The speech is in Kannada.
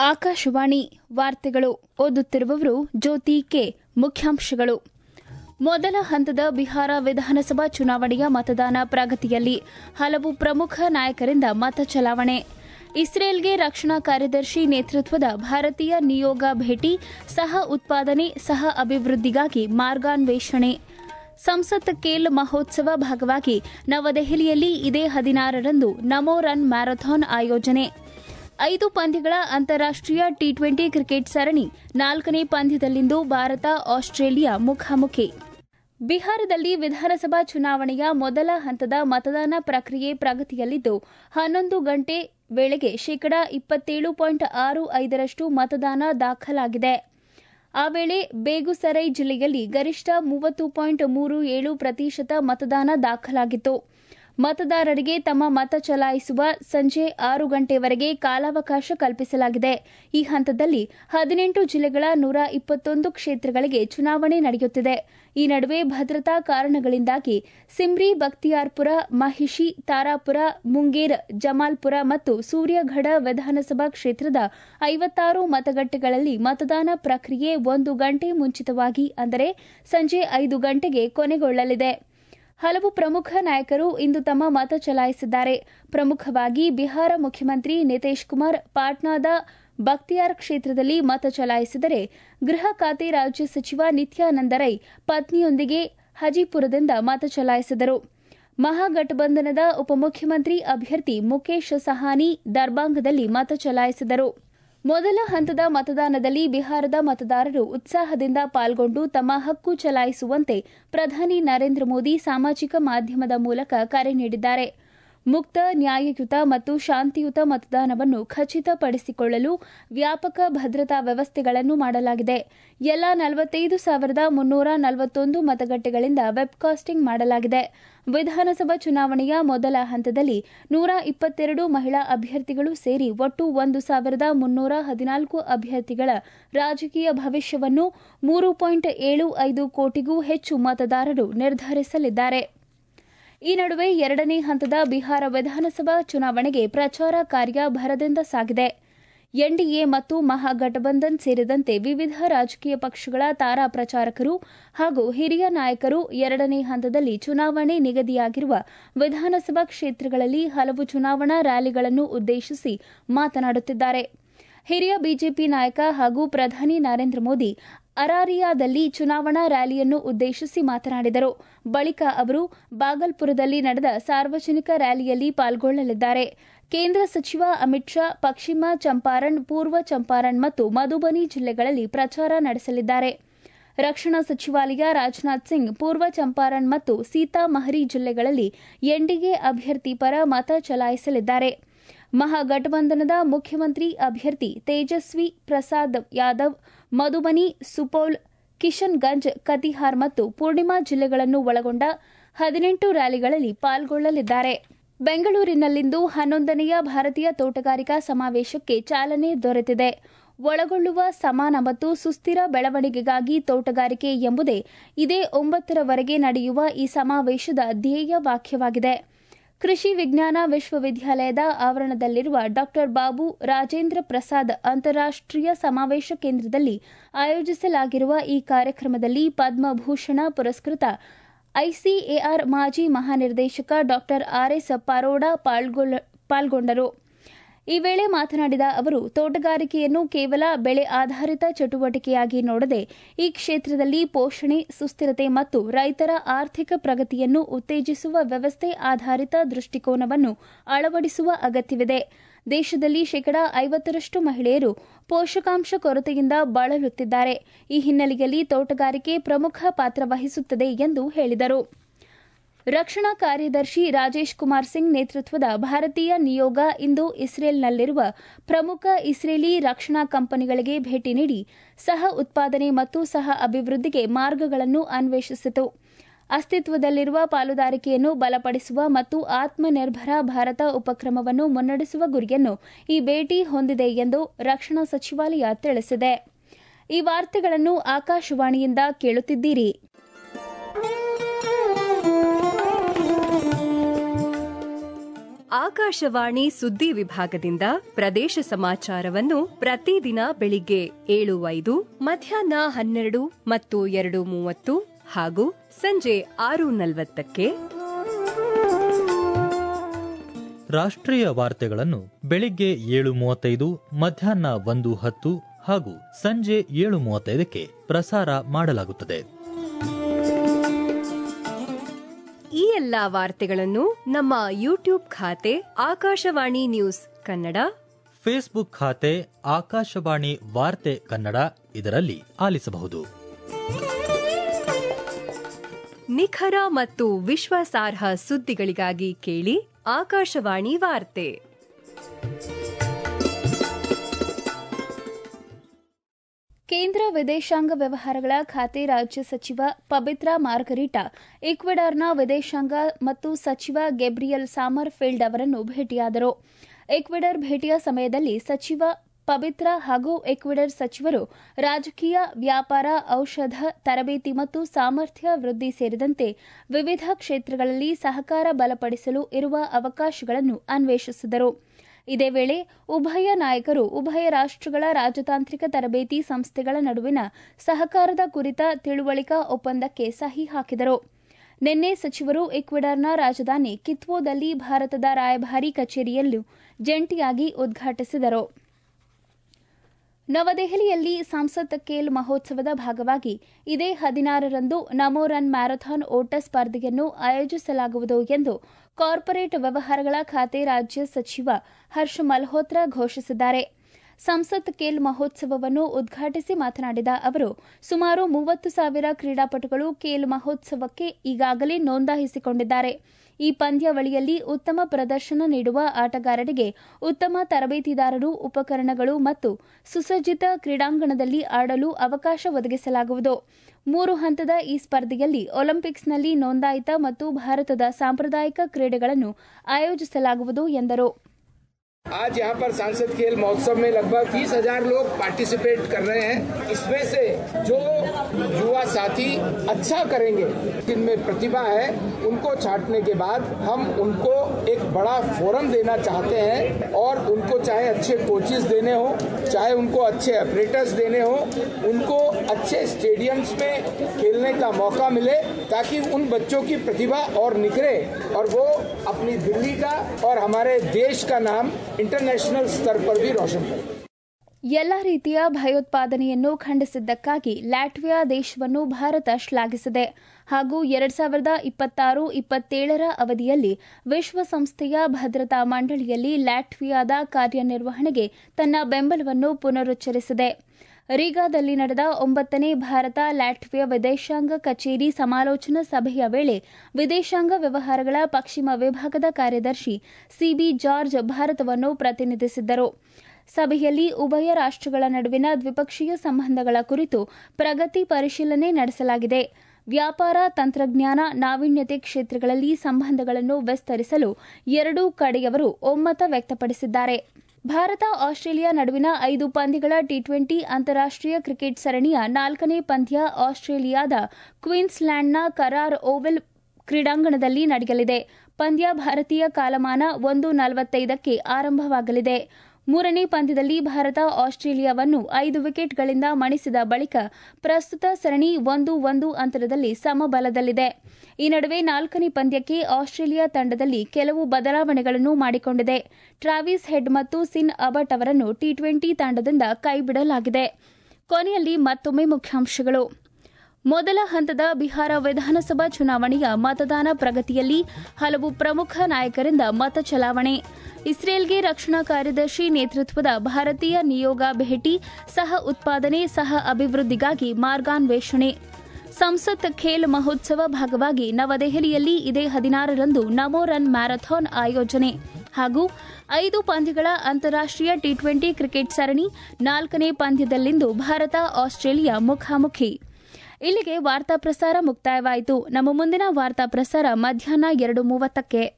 ಆಕಾಶವಾಣಿ ವಾರ್ತೆಗಳು ಓದುತ್ತಿರುವವರು ಜ್ಯೋತಿ ಕೆ. ಮುಖ್ಯಾಂಶಗಳು. ಮೊದಲ ಹಂತದ ಬಿಹಾರ ವಿಧಾನಸಭಾ ಚುನಾವಣೆಯ ಮತದಾನ ಪ್ರಗತಿಯಲ್ಲಿ ಹಲವು ಪ್ರಮುಖ ನಾಯಕರಿಂದ ಮತ ಚಲಾವಣೆ. ಇಸ್ರೇಲ್ಗೆ ರಕ್ಷಣಾ ಕಾರ್ಯದರ್ಶಿ ನೇತೃತ್ವದ ಭಾರತೀಯ ನಿಯೋಗ ಭೇಟಿ. ಸಹ ಉತ್ಪಾದನೆ, ಸಹ ಅಭಿವೃದ್ಧಿಗಾಗಿ ಮಾರ್ಗಾನ್ವೇಷಣೆ. ಸಂಸತ್ ಖೇಲ್ ಮಹೋತ್ಸವ ಭಾಗವಾಗಿ ನವದೆಹಲಿಯಲ್ಲಿ ಇದೇ 16ರಂದು ನಮೋ ರನ್ ಮ್ಯಾರಥಾನ್ ಆಯೋಜನೆ. 5 ಪಂದ್ಯಗಳ ಅಂತಾರಾಷ್ಟೀಯ ಟಿ20 ಕ್ರಿಕೆಟ್ ಸರಣಿ 4ನೇ ಪಂದ್ಯದಲ್ಲಿಂದು ಭಾರತ ಆಸ್ಟ್ರೇಲಿಯಾ ಮುಖಾಮುಖಿ. ಬಿಹಾರದಲ್ಲಿ ವಿಧಾನಸಭಾ ಚುನಾವಣೆಯ ಮೊದಲ ಹಂತದ ಮತದಾನ ಪ್ರಕ್ರಿಯೆ ಪ್ರಗತಿಯಲ್ಲಿದ್ದು 11 ಗಂಟೆ ವೇಳೆಗೆ 27.65% ಮತದಾನ ದಾಖಲಾಗಿದೆ. ಆ ವೇಳೆ ಬೇಗುಸರೈ ಜಿಲ್ಲೆಯಲ್ಲಿ ಗರಿಷ್ಠ 30.37% ಮತದಾನ ದಾಖಲಾಗಿತ್ತು. ಮತದಾರರಿಗೆ ತಮ್ಮ ಮತ ಚಲಾಯಿಸುವ ಸಂಜೆ 6 ಗಂಟೆವರೆಗೆ ಕಾಲಾವಕಾಶ ಕಲ್ಪಿಸಲಾಗಿದೆ. ಈ ಹಂತದಲ್ಲಿ 18 ಜಿಲ್ಲೆಗಳ 121 ಕ್ಷೇತ್ರಗಳಿಗೆ ಚುನಾವಣೆ ನಡೆಯುತ್ತಿದೆ. ಈ ನಡುವೆ ಭದ್ರತಾ ಕಾರಣಗಳಿಂದಾಗಿ ಸಿಮ್ರಿ, ಬಖ್ತಿಯಾರ್ಪುರ, ಮಹಿಷಿ, ತಾರಾಪುರ, ಮುಂಗೇರ್, ಜಮಾಲ್ಪುರ ಮತ್ತು ಸೂರ್ಯಗಢ ವಿಧಾನಸಭಾ ಕ್ಷೇತ್ರದ 56 ಮತಗಟ್ಟೆಗಳಲ್ಲಿ ಮತದಾನ ಪ್ರಕ್ರಿಯೆ 1 ಗಂಟೆ ಮುಂಚಿತವಾಗಿ ಅಂದರೆ ಸಂಜೆ 5 ಗಂಟೆಗೆ ಕೊನೆಗೊಳ್ಳಲಿದೆ. ಹಲವು ಪ್ರಮುಖ ನಾಯಕರು ಇಂದು ತಮ್ಮ ಮತ ಚಲಾಯಿಸಿದ್ದಾರೆ. ಪ್ರಮುಖವಾಗಿ ಬಿಹಾರ ಮುಖ್ಯಮಂತ್ರಿ ನಿತೀಶ್ ಕುಮಾರ್ ಪಾಟ್ನಾದ ಬಖ್ತಿಯಾರ್ ಕ್ಷೇತ್ರದಲ್ಲಿ ಮತ ಚಲಾಯಿಸಿದರೆ, ಗೃಹ ಖಾತೆ ರಾಜ್ಯ ಸಚಿವ ನಿತ್ಯಾನಂದ ರೈ ಪತ್ನಿಯೊಂದಿಗೆ ಹಜಿಪುರದಿಂದ ಮತ ಚಲಾಯಿಸಿದರು. ಮಹಾಗಠಬಂಧನದ ಉಪಮುಖ್ಯಮಂತ್ರಿ ಅಭ್ಯರ್ಥಿ ಮುಕೇಶ್ ಸಹಾನಿ ದರ್ಬಾಂಗದಲ್ಲಿ ಮತ ಚಲಾಯಿಸಿದರು. ಮೊದಲ ಹಂತದ ಮತದಾನದಲ್ಲಿ ಬಿಹಾರದ ಮತದಾರರು ಉತ್ಸಾಹದಿಂದ ಪಾಲ್ಗೊಂಡು ತಮ್ಮ ಹಕ್ಕು ಚಲಾಯಿಸುವಂತೆ ಪ್ರಧಾನಿ ನರೇಂದ್ರ ಮೋದಿ ಸಾಮಾಜಿಕ ಮಾಧ್ಯಮದ ಮೂಲಕ ಕರೆ ನೀಡಿದ್ದಾರೆ. ಮುಕ್ತ, ನ್ಯಾಯಯುತ ಮತ್ತು ಶಾಂತಿಯುತ ಮತದಾನವನ್ನು ಖಚಿತಪಡಿಸಿಕೊಳ್ಳಲು ವ್ಯಾಪಕ ಭದ್ರತಾ ವ್ಯವಸ್ಥೆಗಳನ್ನು ಮಾಡಲಾಗಿದೆ. ಎಲ್ಲಾ 45,341 ಮತಗಟ್ಟೆಗಳಿಂದ ವೆಬ್ಕಾಸ್ಟಿಂಗ್ ಮಾಡಲಾಗಿದೆ. ವಿಧಾನಸಭಾ ಚುನಾವಣೆಯ ಮೊದಲ ಹಂತದಲ್ಲಿ 122 ಮಹಿಳಾ ಅಭ್ಯರ್ಥಿಗಳು ಸೇರಿ ಒಟ್ಟು 1,314 ಅಭ್ಯರ್ಥಿಗಳ ರಾಜಕೀಯ ಭವಿಷ್ಯವನ್ನು 3.75 ಕೋಟಿಗೂ ಹೆಚ್ಚು ಮತದಾರರು ನಿರ್ಧರಿಸಲಿದ್ದಾರೆ. ಈ ನಡುವೆ 2ನೇ ಹಂತದ ಬಿಹಾರ ವಿಧಾನಸಭಾ ಚುನಾವಣೆಗೆ ಪ್ರಚಾರ ಕಾರ್ಯ ಭರದಿಂದ ಸಾಗಿದೆ. ಎನ್ಡಿಎ ಮತ್ತು ಮಹಾಗಠಬಂಧನ್ ಸೇರಿದಂತೆ ವಿವಿಧ ರಾಜಕೀಯ ಪಕ್ಷಗಳ ತಾರಾ ಪ್ರಚಾರಕರು ಹಾಗೂ ಹಿರಿಯ ನಾಯಕರು 2ನೇ ಹಂತದಲ್ಲಿ ಚುನಾವಣೆ ನಿಗದಿಯಾಗಿರುವ ವಿಧಾನಸಭಾ ಕ್ಷೇತ್ರಗಳಲ್ಲಿ ಹಲವು ಚುನಾವಣಾ ರ್ಯಾಲಿಗಳನ್ನು ಉದ್ದೇಶಿಸಿ ಮಾತನಾಡುತ್ತಿದ್ದಾರೆ. ಹಿರಿಯ ಬಿಜೆಪಿ ನಾಯಕ ಹಾಗೂ ಪ್ರಧಾನಿ ನರೇಂದ್ರ ಮೋದಿ ಅರಾರಿಯಾದಲ್ಲಿ ಚುನಾವಣಾ ರ್ಯಾಲಿಯನ್ನು ಉದ್ದೇಶಿಸಿ ಮಾತನಾಡಿದರು. ಬಳಿಕ ಅವರು ಬಾಗಲ್ಪುರದಲ್ಲಿ ನಡೆದ ಸಾರ್ವಜನಿಕ ರ್ಯಾಲಿಯಲ್ಲಿ ಪಾಲ್ಗೊಳ್ಳಲಿದ್ದಾರೆ. ಕೇಂದ್ರ ಸಚಿವ ಅಮಿತ್ ಶಾ ಪಶ್ಚಿಮ ಚಂಪಾರಣ್, ಪೂರ್ವ ಚಂಪಾರಣ್ ಮತ್ತು ಮಧುಬನಿ ಜಿಲ್ಲೆಗಳಲ್ಲಿ ಪ್ರಚಾರ ನಡೆಸಲಿದ್ದಾರೆ. ರಕ್ಷಣಾ ಸಚಿವಾಲಯ ರಾಜನಾಥ್ ಸಿಂಗ್ ಪೂರ್ವ ಚಂಪಾರಣ್ ಮತ್ತು ಸೀತಾಮಹರಿ ಜಿಲ್ಲೆಗಳಲ್ಲಿ ಎನ್ಡಿಎ ಅಭ್ಯರ್ಥಿ ಪರ ಮತ ಚಲಾಯಿಸಲಿದ್ದಾರೆ. ಮಹಾಗಠಬಂಧನದ ಮುಖ್ಯಮಂತ್ರಿ ಅಭ್ಯರ್ಥಿ ತೇಜಸ್ವಿ ಪ್ರಸಾದ್ ಯಾದವ್ ಮಧುಬನಿ, ಸುಪೌಲ್, ಕಿಶನ್ಗಂಜ್, ಕತಿಹಾರ್ ಮತ್ತು ಪೂರ್ಣಿಮಾ ಜಿಲ್ಲೆಗಳನ್ನು ಒಳಗೊಂಡ 18 ರ್ಯಾಲಿಗಳಲ್ಲಿ ಪಾಲ್ಗೊಳ್ಳಲಿದ್ದಾರೆ. ಬೆಂಗಳೂರಿನಲ್ಲಿಂದು 11ನೇ ಭಾರತೀಯ ತೋಟಗಾರಿಕಾ ಸಮಾವೇಶಕ್ಕೆ ಚಾಲನೆ ದೊರೆತಿದೆ. ಒಳಗೊಳ್ಳುವ ಸಮಾನ ಮತ್ತು ಸುಸ್ಥಿರ ಬೆಳವಣಿಗೆಗಾಗಿ ತೋಟಗಾರಿಕೆ ಎಂಬುದೇ ಇದೇ 9ರವರೆಗೆ ನಡೆಯುವ ಈ ಸಮಾವೇಶದ ಧ್ಯೇಯ ವಾಕ್ಯವಾಗಿದೆ. ಕೃಷಿ ವಿಜ್ಞಾನ ವಿಶ್ವವಿದ್ಯಾಲಯದ ಆವರಣದಲ್ಲಿರುವ ಡಾ ಬಾಬು ರಾಜೇಂದ್ರ ಪ್ರಸಾದ್ ಅಂತಾರಾಷ್ಟೀಯ ಸಮಾವೇಶ ಕೇಂದ್ರದಲ್ಲಿ ಆಯೋಜಿಸಲಾಗಿರುವ ಈ ಕಾರ್ಯಕ್ರಮದಲ್ಲಿ ಪದ್ಮಭೂಷಣ ಪುರಸ್ಕೃತ ಐಸಿಎಆರ್ ಮಾಜಿ ಮಹಾನಿರ್ದೇಶಕ ಡಾ ಆರ್ಎಸ್ ಪಾರೋಡಾ ಪಾಲ್ಗೊಂಡರು. ಈ ವೇಳೆ ಮಾತನಾಡಿದ ಅವರು, ತೋಟಗಾರಿಕೆಯನ್ನು ಕೇವಲ ಬೆಳೆ ಆಧಾರಿತ ಚಟುವಟಿಕೆಯಾಗಿ ನೋಡದೆ ಈ ಕ್ಷೇತ್ರದಲ್ಲಿ ಪೋಷಣೆ, ಸುಸ್ಥಿರತೆ ಮತ್ತು ರೈತರ ಆರ್ಥಿಕ ಪ್ರಗತಿಯನ್ನು ಉತ್ತೇಜಿಸುವ ವ್ಯವಸ್ಥೆ ಆಧಾರಿತ ದೃಷ್ಟಿಕೋನವನ್ನು ಅಳವಡಿಸುವ ಅಗತ್ಯವಿದೆ. ದೇಶದಲ್ಲಿ 50% ಮಹಿಳೆಯರು ಪೋಷಕಾಂಶ ಕೊರತೆಯಿಂದ ಬಳಲುತ್ತಿದ್ದಾರೆ. ಈ ಹಿನ್ನೆಲೆಯಲ್ಲಿ ತೋಟಗಾರಿಕೆ ಪ್ರಮುಖ ಪಾತ್ರ ವಹಿಸುತ್ತದೆ ಎಂದು ಹೇಳಿದರು. ರಕ್ಷಣಾ ಕಾರ್ಯದರ್ಶಿ ರಾಜೇಶ್ ಕುಮಾರ್ ಸಿಂಗ್ ನೇತೃತ್ವದ ಭಾರತೀಯ ನಿಯೋಗ ಇಂದು ಇಸ್ರೇಲ್ನಲ್ಲಿರುವ ಪ್ರಮುಖ ಇಸ್ರೇಲಿ ರಕ್ಷಣಾ ಕಂಪನಿಗಳಿಗೆ ಭೇಟಿ ನೀಡಿ ಸಹ ಉತ್ಪಾದನೆ ಮತ್ತು ಸಹ ಅಭಿವೃದ್ಧಿಗೆ ಮಾರ್ಗಗಳನ್ನು ಅನ್ವೇಷಿಸಿತು. ಅಸ್ತಿತ್ವದಲ್ಲಿರುವ ಪಾಲುದಾರಿಕೆಯನ್ನು ಬಲಪಡಿಸುವ ಮತ್ತು ಆತ್ಮನಿರ್ಭರ ಭಾರತ ಉಪಕ್ರಮವನ್ನು ಮುನ್ನಡೆಸುವ ಗುರಿಯನ್ನು ಈ ಭೇಟಿ ಹೊಂದಿದೆ ಎಂದು ರಕ್ಷಣಾ ಸಚಿವಾಲಯ ತಿಳಿಸಿದೆ. ಈ ವಾರ್ತೆಗಳನ್ನು ಆಕಾಶವಾಣಿಯಿಂದ ಕೇಳುತ್ತಿದ್ದೀರಿ. ಆಕಾಶವಾಣಿ ಸುದ್ದಿ ವಿಭಾಗದಿಂದ ಪ್ರದೇಶ ಸಮಾಚಾರವನ್ನು ಪ್ರತಿದಿನ ಬೆಳಿಗ್ಗೆ 7:05, ಮಧ್ಯಾಹ್ನ 12 ಮತ್ತು 2:30 ಹಾಗೂ ಸಂಜೆ 6:40ಕ್ಕೆ. ರಾಷ್ಟ್ರೀಯ ವಾರ್ತೆಗಳನ್ನು ಬೆಳಿಗ್ಗೆ 7:35, ಮಧ್ಯಾಹ್ನ 1:10 ಹಾಗೂ ಸಂಜೆ 7:35ಕ್ಕೆ ಪ್ರಸಾರ ಮಾಡಲಾಗುತ್ತದೆ. ಈ ಎಲ್ಲಾ ವಾರ್ತೆಗಳನ್ನು ನಮ್ಮ ಯೂಟ್ಯೂಬ್ ಖಾತೆ ಆಕಾಶವಾಣಿ ನ್ಯೂಸ್ ಕನ್ನಡ, ಫೇಸ್ಬುಕ್ ಖಾತೆ ಆಕಾಶವಾಣಿ ವಾರ್ತೆ ಕನ್ನಡ ಇದರಲ್ಲಿ ಆಲಿಸಬಹುದು. ನಿಖರ ಮತ್ತು ವಿಶ್ವಾಸಾರ್ಹ ಸುದ್ದಿಗಳಿಗಾಗಿ ಕೇಳಿ ಆಕಾಶವಾಣಿ ವಾರ್ತೆ. ಕೇಂದ್ರ ವಿದೇಶಾಂಗ ವ್ಯವಹಾರಗಳ ಖಾತೆ ರಾಜ್ಯ ಸಚಿವ ಪಬಿತ್ರಾ ಮಾರ್ಗರಿಟಾ ಈಕ್ವೆಡಾರ್ನ ವಿದೇಶಾಂಗ ಮತ್ತು ಸಚಿವ ಗೆಬ್ರಿಯಲ್ ಸಾಮರ್ಫೀಲ್ಡ್ ಅವರನ್ನು ಭೇಟಿಯಾದರು. ಈಕ್ವೆಡಾರ್ ಭೇಟಿಯ ಸಮಯದಲ್ಲಿ ಸಚಿವ ಪಬಿತ್ರಾ ಹಾಗೂ ಈಕ್ವೆಡಾರ್ ಸಚಿವರು ರಾಜಕೀಯ, ವ್ಯಾಪಾರ, ಔಷಧ, ತರಬೇತಿ ಮತ್ತು ಸಾಮರ್ಥ್ಯ ವೃದ್ಧಿ ಸೇರಿದಂತೆ ವಿವಿಧ ಕ್ಷೇತ್ರಗಳಲ್ಲಿ ಸಹಕಾರ ಬಲಪಡಿಸಲು ಇರುವ ಅವಕಾಶಗಳನ್ನು ಅನ್ವೇಷಿಸಿದರು. ಇದೇ ವೇಳೆ ಉಭಯ ನಾಯಕರು ಉಭಯ ರಾಷ್ಟಗಳ ರಾಜತಾಂತ್ರಿಕ ತರಬೇತಿ ಸಂಸ್ಥೆಗಳ ನಡುವಿನ ಸಹಕಾರದ ಕುರಿತ ತಿಳುವಳಿಕಾ ಒಪ್ಪಂದಕ್ಕೆ ಸಹಿ ಹಾಕಿದರು. ನಿನ್ನೆ ಸಚಿವರು ಈಕ್ವೆಡಾರ್ನ ರಾಜಧಾನಿ ಕಿತ್ವೋದಲ್ಲಿ ಭಾರತದ ರಾಯಭಾರಿ ಕಚೇರಿಯನ್ನು ಜಂಟಿಯಾಗಿ ಉದ್ಘಾಟಿಸಿದರು. ನವದೆಹಲಿಯಲ್ಲಿ ಸಂಸತ್ ಖೇಲ್ ಮಹೋತ್ಸವದ ಭಾಗವಾಗಿ ಇದೇ 16ರಂದು ನಮೋ ರನ್ ಮ್ಯಾರಥಾನ್ ಓಟ ಸ್ಪರ್ಧೆಯನ್ನು ಆಯೋಜಿಸಲಾಗುವುದು ಎಂದು ಕಾರ್ಪೊರೇಟ್ ವ್ಯವಹಾರಗಳ ಖಾತೆ ರಾಜ್ಯ ಸಚಿವ ಹರ್ಷ ಮಲ್ಹೋತ್ರಾ ಘೋಷಿಸಿದ್ದಾರೆ. ಸಂಸತ್ ಖೇಲ್ ಮಹೋತ್ಸವವನ್ನು ಉದ್ಘಾಟಿಸಿ ಮಾತನಾಡಿದ ಅವರು, ಸುಮಾರು 30,000 ಕ್ರೀಡಾಪಟುಗಳು ಖೇಲ್ ಮಹೋತ್ಸವಕ್ಕೆ ಈಗಾಗಲೇ ನೋಂದಾಯಿಸಿಕೊಂಡಿದ್ದಾರೆ. ಈ ಪಂದ್ಯಾವಳಿಯಲ್ಲಿ ಉತ್ತಮ ಪ್ರದರ್ಶನ ನೀಡುವ ಆಟಗಾರರಿಗೆ ಉತ್ತಮ ತರಬೇತಿದಾರರು, ಉಪಕರಣಗಳು ಮತ್ತು ಸುಸಜ್ಜಿತ ಕ್ರೀಡಾಂಗಣದಲ್ಲಿ ಆಡಲು ಅವಕಾಶ ಒದಗಿಸಲಾಗುವುದು. 3 ಹಂತದ ಈ ಸ್ಪರ್ಧೆಯಲ್ಲಿ ಒಲಿಂಪಿಕ್ಸ್ನಲ್ಲಿ ನೋಂದಾಯಿತ ಮತ್ತು ಭಾರತದ ಸಾಂಪ್ರದಾಯಿಕ ಕ್ರೀಡೆಗಳನ್ನು ಆಯೋಜಿಸಲಾಗುವುದು ಎಂದರು. आज यहाँ पर सांसद खेल महोत्सव में लगभग 30,000 लोग पार्टिसिपेट कर रहे हैं. इसमें से जो युवा साथी अच्छा करेंगे, जिनमें प्रतिभा है, उनको छांटने के बाद हम उनको एक बड़ा फोरम देना चाहते हैं और उनको चाहे अच्छे कोचेस देने हो, चाहे उनको अच्छे ऑपरेटर्स देने हो, उनको अच्छे स्टेडियम्स में खेलने का मौका मिले ताकि उन बच्चों की प्रतिभा और निखरे और वो अपनी दिल्ली का और हमारे देश का नाम ಇಂಟರ್ನ್ಯಾಷನಲ್ ಸ್ತರ पर भी रोशन करें. ಎಲ್ಲ ರೀತಿಯ ಭಯೋತ್ಪಾದನೆಯನ್ನು ಖಂಡಿಸಿದ್ದಕ್ಕಾಗಿ ಲ್ಯಾಟ್ವಿಯಾ ದೇಶವನ್ನು ಭಾರತ ಶ್ಲಾಘಿಸಿದೆ ಹಾಗೂ 2026-27 ಅವಧಿಯಲ್ಲಿ ವಿಶ್ವಸಂಸ್ಥೆಯ ಭದ್ರತಾ ಮಂಡಳಿಯಲ್ಲಿ ಲ್ಯಾಟ್ವಿಯಾದ ಕಾರ್ಯನಿರ್ವಹಣೆಗೆ ತನ್ನ ಬೆಂಬಲವನ್ನು ಪುನರುಚ್ಚರಿಸಿದೆ. ರೀಗಾದಲ್ಲಿ ನಡೆದ 9ನೇ ಭಾರತ ಲ್ಯಾಟ್ವಿಯಾ ವಿದೇಶಾಂಗ ಕಚೇರಿ ಸಮಾಲೋಚನಾ ಸಭೆಯ ವೇಳೆ ವಿದೇಶಾಂಗ ವ್ಯವಹಾರಗಳ ಪಶ್ಚಿಮ ವಿಭಾಗದ ಕಾರ್ಯದರ್ಶಿ ಸಿಬಿ ಜಾರ್ಜ್ ಭಾರತವನ್ನು ಪ್ರತಿನಿಧಿಸಿದ್ದರು. ಸಭೆಯಲ್ಲಿ ಉಭಯ ರಾಷ್ಟಗಳ ನಡುವಿನ ದ್ವಿಪಕ್ಷೀಯ ಸಂಬಂಧಗಳ ಕುರಿತು ಪ್ರಗತಿ ಪರಿಶೀಲನೆ ನಡೆಸಲಾಗಿದೆ. ವ್ಯಾಪಾರ, ತಂತ್ರಜ್ಞಾನ, ನಾವೀನ್ಯತೆ ಕ್ಷೇತ್ರಗಳಲ್ಲಿ ಸಂಬಂಧಗಳನ್ನು ವಿಸ್ತರಿಸಲು ಎರಡೂ ಕಡೆಯವರು ಒಮ್ಮತ ವ್ಯಕ್ತಪಡಿಸಿದ್ದಾರೆ. ಭಾರತ ಆಸ್ಟ್ರೇಲಿಯಾ ನಡುವಿನ 5 ಪಂದ್ಯಗಳ ಟಿ20 ಅಂತಾರಾಷ್ಟೀಯ ಕ್ರಿಕೆಟ್ ಸರಣಿಯ 4ನೇ ಪಂದ್ಯ ಆಸ್ಟ್ರೇಲಿಯಾದ ಕ್ವೀನ್ಸ್ಲ್ಯಾಂಡ್ನ ಕರಾರ್ ಓವಲ್ ಕ್ರೀಡಾಂಗಣದಲ್ಲಿ ನಡೆಯಲಿದೆ. ಪಂದ್ಯ ಭಾರತೀಯ ಕಾಲಮಾನ 1:45ಕ್ಕೆ ಆರಂಭವಾಗಲಿದೆ. 3ನೇ ಪಂದ್ಯದಲ್ಲಿ ಭಾರತ ಆಸ್ಟ್ರೇಲಿಯಾವನ್ನು 5 ವಿಕೆಟ್ಗಳಿಂದ ಮಣಿಸಿದ ಬಳಿಕ ಪ್ರಸ್ತುತ ಸರಣಿ 1-1 ಅಂತರದಲ್ಲಿ ಸಮಬಲದಲ್ಲಿದೆ. ಈ ನಡುವೆ 4ನೇ ಪಂದ್ಯಕ್ಕೆ ಆಸ್ಟ್ರೇಲಿಯಾ ತಂಡದಲ್ಲಿ ಕೆಲವು ಬದಲಾವಣೆಗಳನ್ನು ಮಾಡಿಕೊಂಡಿದೆ. ಟ್ರಾವಿಸ್ ಹೆಡ್ ಮತ್ತು ಸಿನ್ ಅಬಟ್ ಅವರನ್ನು ಟಿ20 ತಂಡದಿಂದ ಕೈಬಿಡಲಾಗಿದೆ. ಕೊನೆಯಲ್ಲಿ ಮತ್ತೊಮ್ಮೆ ಮುಖ್ಯಾಂಶಗಳು. ಮೊದಲ ಹಂತದ ಬಿಹಾರ ವಿಧಾನಸಭಾ ಚುನಾವಣೆಯ ಮತದಾನ ಪ್ರಗತಿಯಲ್ಲಿ ಹಲವು ಪ್ರಮುಖ ನಾಯಕರಿಂದ ಮತ ಚಲಾವಣೆ. ಇಸ್ರೇಲ್ಗೆ ರಕ್ಷಣಾ ಕಾರ್ಯದರ್ಶಿ ನೇತೃತ್ವದ ಭಾರತೀಯ ನಿಯೋಗ ಭೇಟಿ, ಸಹ ಉತ್ಪಾದನೆ, ಸಹ ಅಭಿವೃದ್ಧಿಗಾಗಿ ಮಾರ್ಗಾನ್ವೇಷಣೆ. ಸಂಸತ್ ಖೇಲ್ ಮಹೋತ್ಸವ ಭಾಗವಾಗಿ ನವದೆಹಲಿಯಲ್ಲಿ ಇದೇ 16ರಂದು ನಮೋ ರನ್ ಮ್ಯಾರಥಾನ್ ಆಯೋಜನೆ ಹಾಗೂ 5 ಪಂದ್ಯಗಳ ಅಂತಾರಾಷ್ಟೀಯ ಟಿ20 ಕ್ರಿಕೆಟ್ ಸರಣಿ 4ನೇ ಪಂದ್ಯದಲ್ಲಿಂದು ಭಾರತ ಆಸ್ಟ್ರೇಲಿಯಾ ಮುಖಾಮುಖಿ. ಇಲ್ಲಿಗೆ ವಾರ್ತಾ ಪ್ರಸಾರ ಮುಕ್ತಾಯವಾಯಿತು. ನಮ್ಮ ಮುಂದಿನ ವಾರ್ತಾ ಪ್ರಸಾರ ಮಧ್ಯಾಹ್ನ 2:30ಕ್ಕೆ.